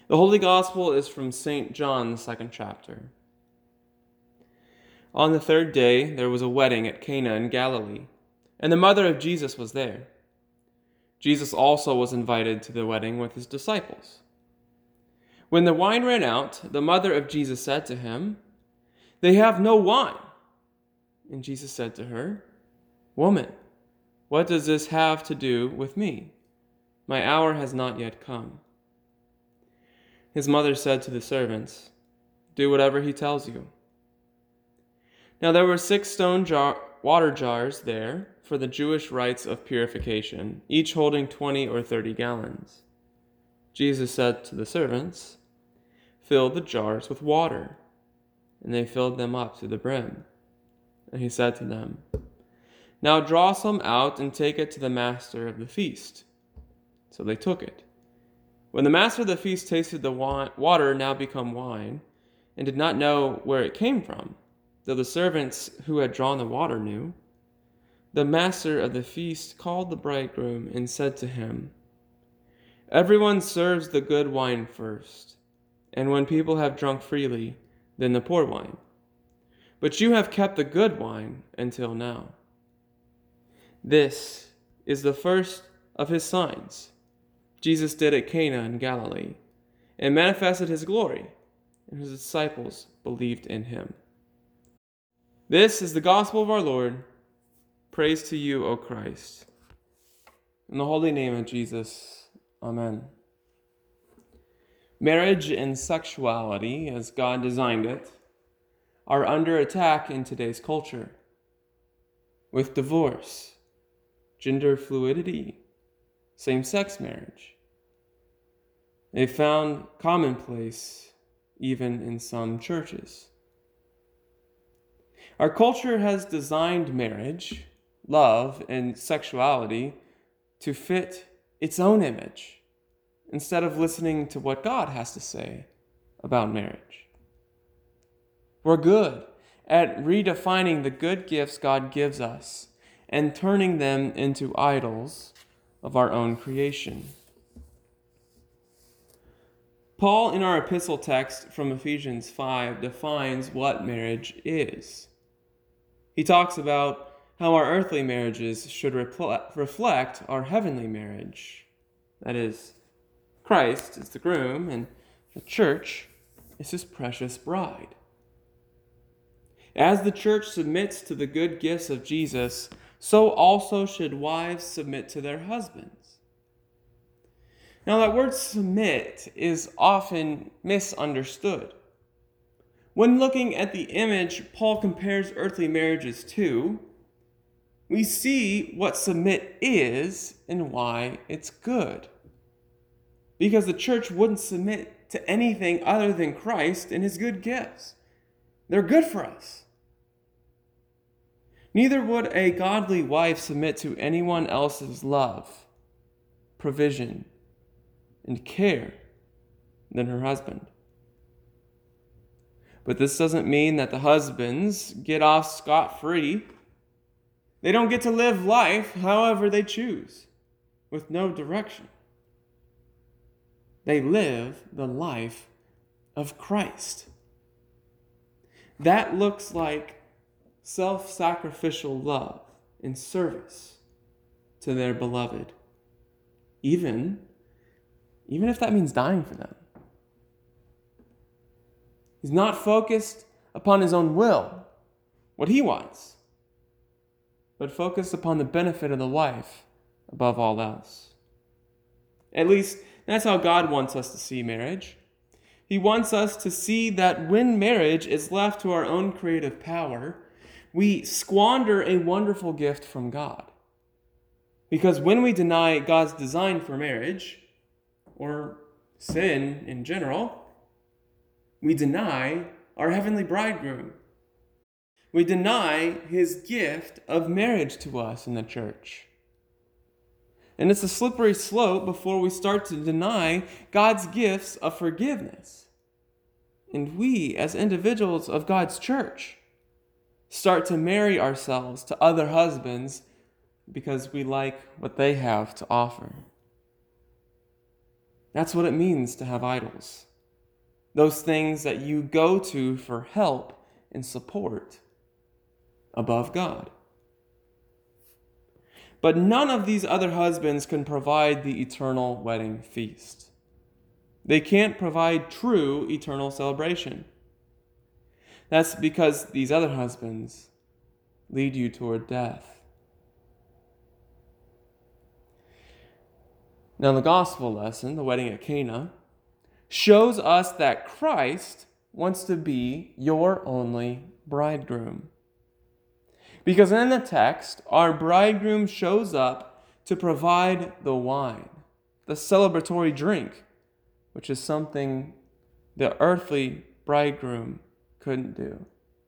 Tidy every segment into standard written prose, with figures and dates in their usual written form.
The Holy Gospel is from St. John, the second chapter. On the third day, there was a wedding at Cana in Galilee, and the mother of Jesus was there. Jesus also was invited to the wedding with his disciples. When the wine ran out, the mother of Jesus said to him, "They have no wine." And Jesus said to her, "Woman, what does this have to do with me? My hour has not yet come." His mother said to the servants, "Do whatever he tells you." Now there were 6 stone water jars there for the Jewish rites of purification, each holding 20 or 30 gallons. Jesus said to the servants, "Fill the jars with water." And they filled them up to the brim. And he said to them, "Now draw some out and take it to the master of the feast." So they took it. When the master of the feast tasted the water now become wine, and did not know where it came from, though the servants who had drawn the water knew, the master of the feast called the bridegroom and said to him, "Everyone serves the good wine first, and when people have drunk freely, then the poor wine. But you have kept the good wine until now." This is the first of his signs Jesus did at Cana in Galilee, and manifested his glory, and his disciples believed in him. This is the gospel of our Lord. Praise to you, O Christ. In the holy name of Jesus, amen. Marriage and sexuality, as God designed it, are under attack in today's culture. With divorce, gender fluidity, same-sex marriage, they found commonplace even in some churches. Our culture has designed marriage, love, and sexuality to fit its own image instead of listening to what God has to say about marriage. We're good at redefining the good gifts God gives us and turning them into idols of our own creation. Paul, in our epistle text from Ephesians 5, defines what marriage is. He talks about how our earthly marriages should reflect our heavenly marriage. That is, Christ is the groom, and the church is his precious bride. As the church submits to the good gifts of Jesus, so also should wives submit to their husbands. Now, that word submit is often misunderstood. When looking at the image Paul compares earthly marriages to, we see what submit is and why it's good. Because the church wouldn't submit to anything other than Christ and his good gifts. They're good for us. Neither would a godly wife submit to anyone else's love, provision, and care than her husband. But this doesn't mean that the husbands get off scot-free. They don't get to live life however they choose, with no direction. They live the life of Christ. That looks like self-sacrificial love and service to their beloved, even if that means dying for them. He's not focused upon his own will, what he wants, but focused upon the benefit of the wife above all else. At least, that's how God wants us to see marriage. He wants us to see that when marriage is left to our own creative power, we squander a wonderful gift from God. Because when we deny God's design for marriage, or sin in general, we deny our heavenly bridegroom. We deny his gift of marriage to us in the church. And it's a slippery slope before we start to deny God's gifts of forgiveness. And we, as individuals of God's church, start to marry ourselves to other husbands because we like what they have to offer. That's what it means to have idols. Those things that you go to for help and support above God. But none of these other husbands can provide the eternal wedding feast. They can't provide true eternal celebration. That's because these other husbands lead you toward death. Now, the gospel lesson, the wedding at Cana, shows us that Christ wants to be your only bridegroom. Because in the text, our bridegroom shows up to provide the wine, the celebratory drink, which is something the earthly bridegroom couldn't do.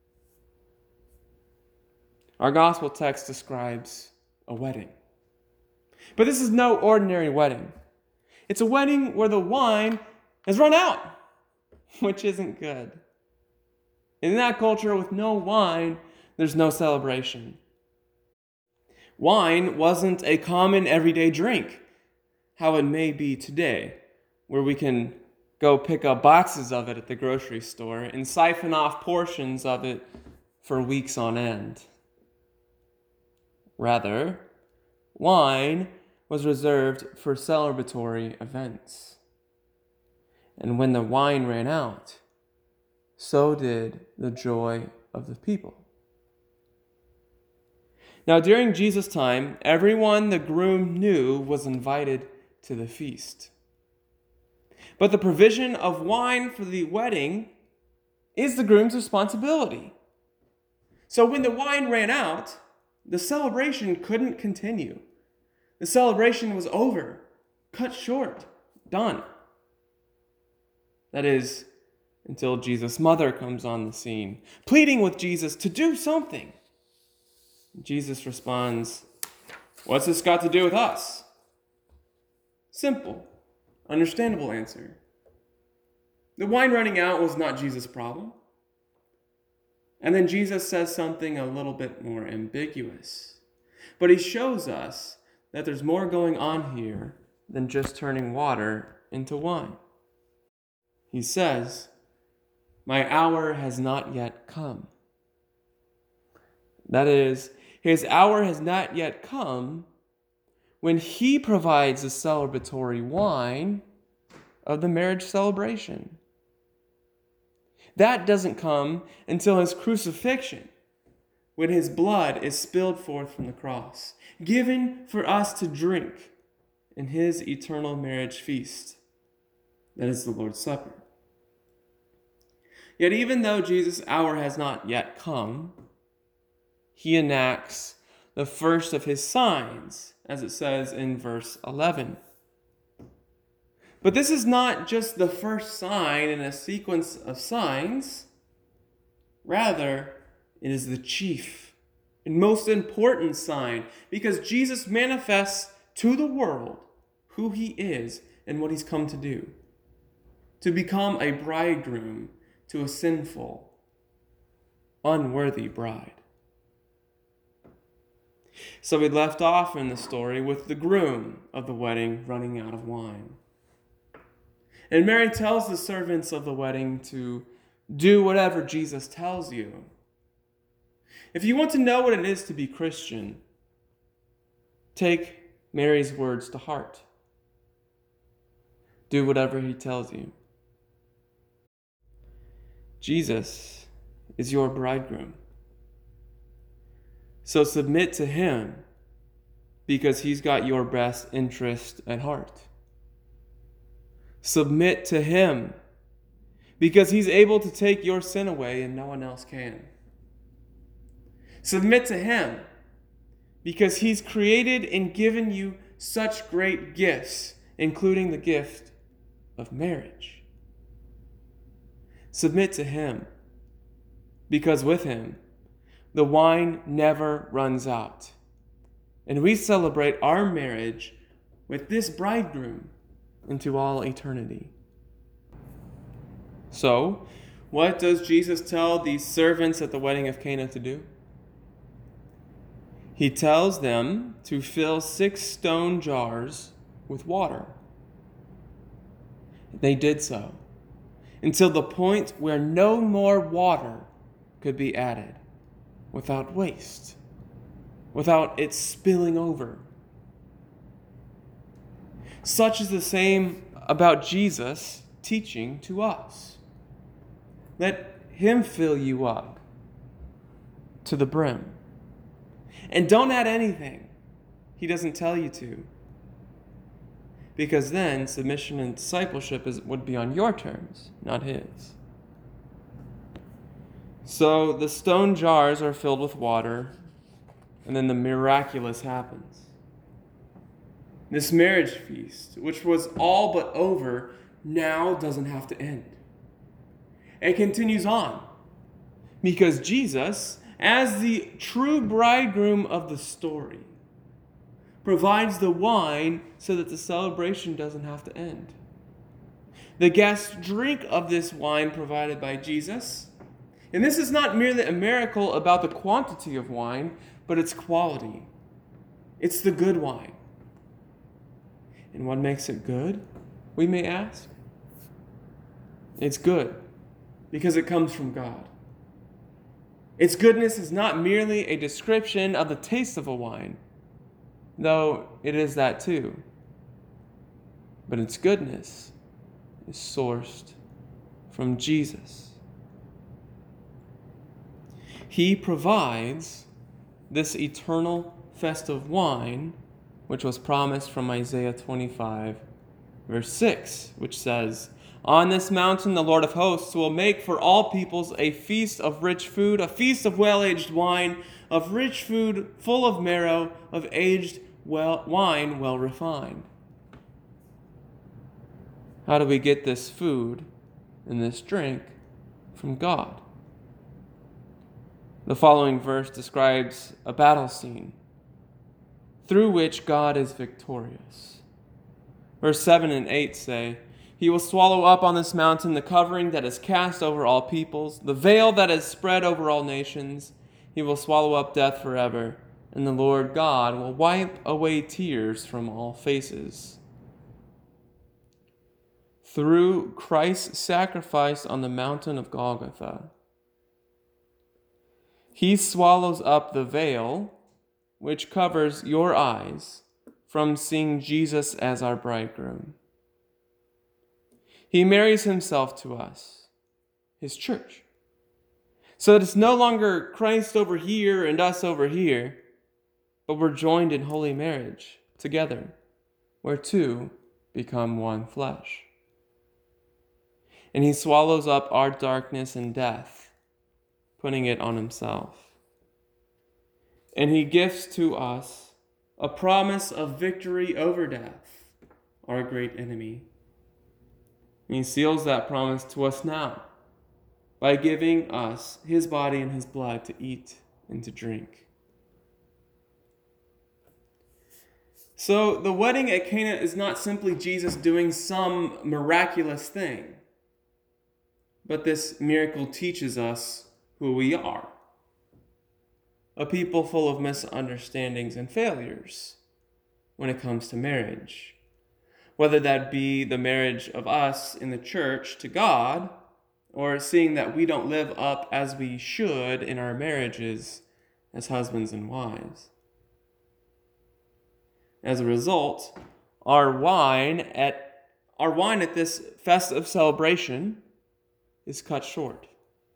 Our gospel text describes a wedding. But this is no ordinary wedding. It's a wedding where the wine has run out, which isn't good. In that culture, with no wine, there's no celebration. Wine wasn't a common everyday drink, how it may be today, where we can go pick up boxes of it at the grocery store and siphon off portions of it for weeks on end. Rather, wine was reserved for celebratory events. And when the wine ran out, so did the joy of the people. Now, during Jesus' time, everyone the groom knew was invited to the feast. But the provision of wine for the wedding is the groom's responsibility. So when the wine ran out, the celebration couldn't continue. The celebration was over, cut short, done. That is, until Jesus' mother comes on the scene, pleading with Jesus to do something. Jesus responds, "What's this got to do with us?" Simple, understandable answer. The wine running out was not Jesus' problem. And then Jesus says something a little bit more ambiguous. But he shows us that there's more going on here than just turning water into wine. He says, "My hour has not yet come." That is, his hour has not yet come when he provides the celebratory wine of the marriage celebration. That doesn't come until his crucifixion, when his blood is spilled forth from the cross, given for us to drink in his eternal marriage feast. That is the Lord's Supper. Yet even though Jesus' hour has not yet come, he enacts the first of his signs, as it says in verse 11. But this is not just the first sign in a sequence of signs. Rather, it is the chief and most important sign, because Jesus manifests to the world who he is and what he's come to do. To become a bridegroom to a sinful, unworthy bride. So we left off in the story with the groom of the wedding running out of wine. And Mary tells the servants of the wedding to do whatever Jesus tells you. If you want to know what it is to be Christian, take Mary's words to heart. Do whatever he tells you. Jesus is your bridegroom. So submit to him, because he's got your best interest at heart. Submit to him, because he's able to take your sin away and no one else can. Submit to him, because he's created and given you such great gifts, including the gift of marriage. Submit to him, because with him, the wine never runs out. And we celebrate our marriage with this bridegroom into all eternity. So, what does Jesus tell these servants at the wedding of Cana to do? He tells them to fill 6 stone jars with water. They did so until the point where no more water could be added without waste, without it spilling over. Such is the same about Jesus teaching to us. Let him fill you up to the brim. And don't add anything he doesn't tell you to. Because then submission and discipleship would be on your terms, not his. So the stone jars are filled with water, and then the miraculous happens. This marriage feast, which was all but over, now doesn't have to end. It continues on. Because Jesus, as the true bridegroom of the story, provides the wine so that the celebration doesn't have to end. The guests drink of this wine provided by Jesus. And this is not merely a miracle about the quantity of wine, but its quality. It's the good wine. And what makes it good, we may ask? It's good because it comes from God. Its goodness is not merely a description of the taste of a wine, though it is that too. But its goodness is sourced from Jesus. He provides this eternal festive wine, which was promised from Isaiah 25, verse 6, which says, "On this mountain the Lord of hosts will make for all peoples a feast of rich food, a feast of well-aged wine, of rich food full of marrow, of aged wine well refined." How do we get this food and this drink? From God. The following verse describes a battle scene through which God is victorious. Verse 7 and 8 say, "He will swallow up on this mountain the covering that is cast over all peoples, the veil that is spread over all nations. He will swallow up death forever, and the Lord God will wipe away tears from all faces." Through Christ's sacrifice on the mountain of Golgotha, he swallows up the veil which covers your eyes from seeing Jesus as our bridegroom. He marries himself to us, his church, so that it's no longer Christ over here and us over here, but we're joined in holy marriage together, where two become one flesh. And he swallows up our darkness and death, putting it on himself. And he gifts to us a promise of victory over death, our great enemy. And he seals that promise to us now by giving us his body and his blood to eat and to drink. So the wedding at Cana is not simply Jesus doing some miraculous thing, but this miracle teaches us who we are. A people full of misunderstandings and failures when it comes to marriage. Whether that be the marriage of us in the church to God, or seeing that we don't live up as we should in our marriages as husbands and wives. As a result, our wine at this festive celebration is cut short.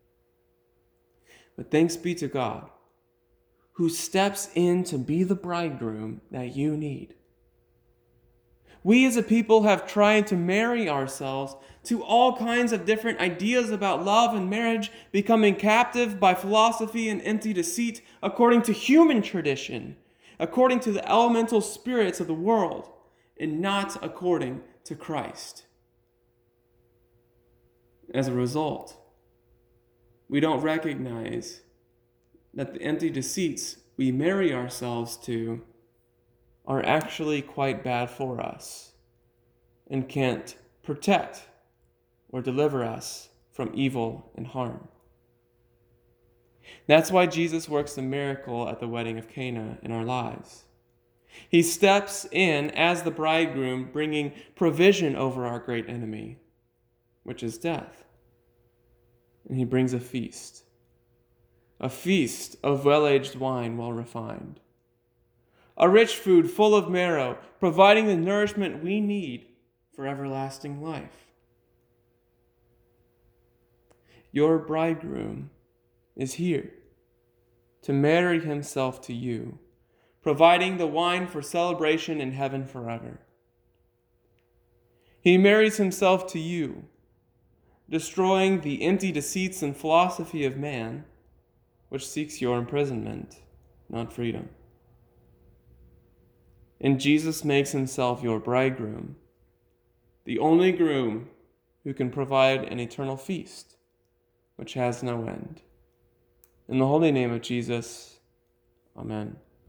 But thanks be to God, who steps in to be the bridegroom that you need. We as a people have tried to marry ourselves to all kinds of different ideas about love and marriage, becoming captive by philosophy and empty deceit according to human tradition, according to the elemental spirits of the world, and not according to Christ. As a result, we don't recognize that the empty deceits we marry ourselves to are actually quite bad for us and can't protect or deliver us from evil and harm. That's why Jesus works the miracle at the wedding of Cana in our lives. He steps in as the bridegroom, bringing provision over our great enemy, which is death. And he brings a feast of well-aged wine, well refined, a rich food full of marrow, providing the nourishment we need for everlasting life. Your bridegroom is here to marry himself to you, providing the wine for celebration in heaven forever. He marries himself to you, destroying the empty deceits and philosophy of man, which seeks your imprisonment, not freedom. And Jesus makes himself your bridegroom, the only groom who can provide an eternal feast, which has no end. In the holy name of Jesus, amen.